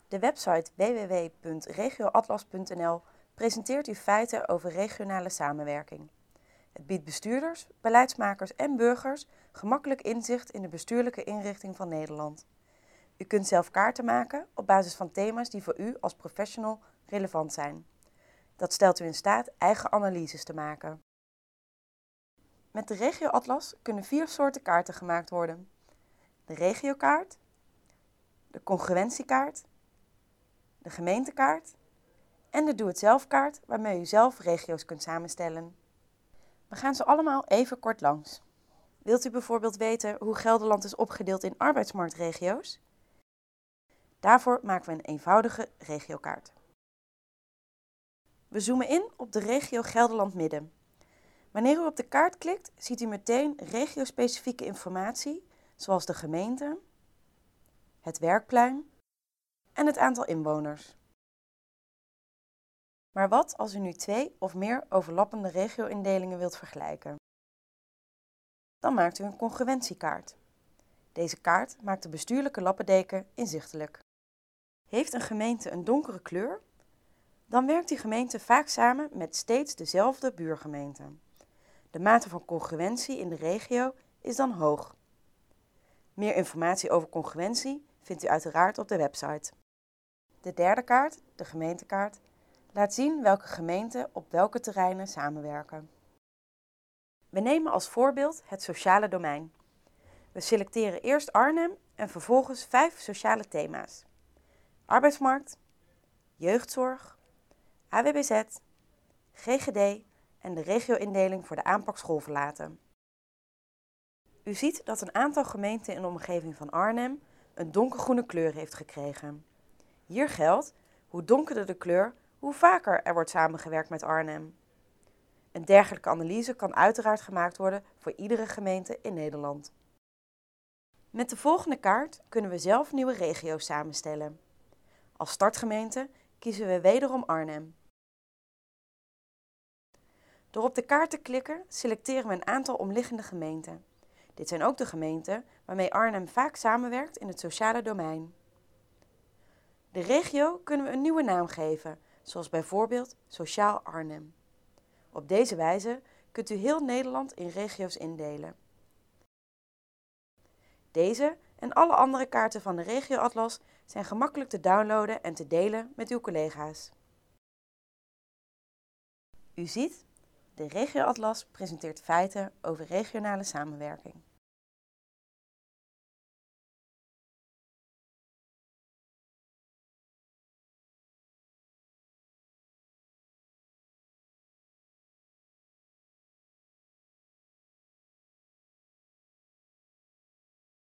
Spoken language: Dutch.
De website www.regioatlas.nl presenteert u feiten over regionale samenwerking. Het biedt bestuurders, beleidsmakers en burgers gemakkelijk inzicht in de bestuurlijke inrichting van Nederland. U kunt zelf kaarten maken op basis van thema's die voor u als professional relevant zijn. Dat stelt u in staat eigen analyses te maken. Met de Regioatlas kunnen 4 soorten kaarten gemaakt worden. De regiokaart, de congruentiekaart, de gemeentekaart en de doe-het-zelf-kaart waarmee u zelf regio's kunt samenstellen. We gaan ze allemaal even kort langs. Wilt u bijvoorbeeld weten hoe Gelderland is opgedeeld in arbeidsmarktregio's? Daarvoor maken we een eenvoudige regiokaart. We zoomen in op de regio Gelderland Midden. Wanneer u op de kaart klikt, ziet u meteen regiospecifieke informatie, zoals de gemeente, het werkplein en het aantal inwoners. Maar wat als u nu 2 of meer overlappende regio-indelingen wilt vergelijken? Dan maakt u een congruentiekaart. Deze kaart maakt de bestuurlijke lappendeken inzichtelijk. Heeft een gemeente een donkere kleur? Dan werkt die gemeente vaak samen met steeds dezelfde buurgemeente. De mate van congruentie in de regio is dan hoog. Meer informatie over congruentie vindt u uiteraard op de website. De derde kaart, de gemeentekaart, laat zien welke gemeenten op welke terreinen samenwerken. We nemen als voorbeeld het sociale domein. We selecteren eerst Arnhem en vervolgens 5 sociale thema's: arbeidsmarkt, jeugdzorg, AWBZ, GGD en de regio-indeling voor de aanpak schoolverlaten. U ziet dat een aantal gemeenten in de omgeving van Arnhem een donkergroene kleur heeft gekregen. Hier geldt, hoe donkerder de kleur, hoe vaker er wordt samengewerkt met Arnhem. Een dergelijke analyse kan uiteraard gemaakt worden voor iedere gemeente in Nederland. Met de volgende kaart kunnen we zelf nieuwe regio's samenstellen. Als startgemeente kiezen we wederom Arnhem. Door op de kaart te klikken selecteren we een aantal omliggende gemeenten. Dit zijn ook de gemeenten waarmee Arnhem vaak samenwerkt in het sociale domein. De regio kunnen we een nieuwe naam geven, zoals bijvoorbeeld Sociaal Arnhem. Op deze wijze kunt u heel Nederland in regio's indelen. Deze en alle andere kaarten van de Regioatlas zijn gemakkelijk te downloaden en te delen met uw collega's. U ziet, de Regioatlas presenteert feiten over regionale samenwerking.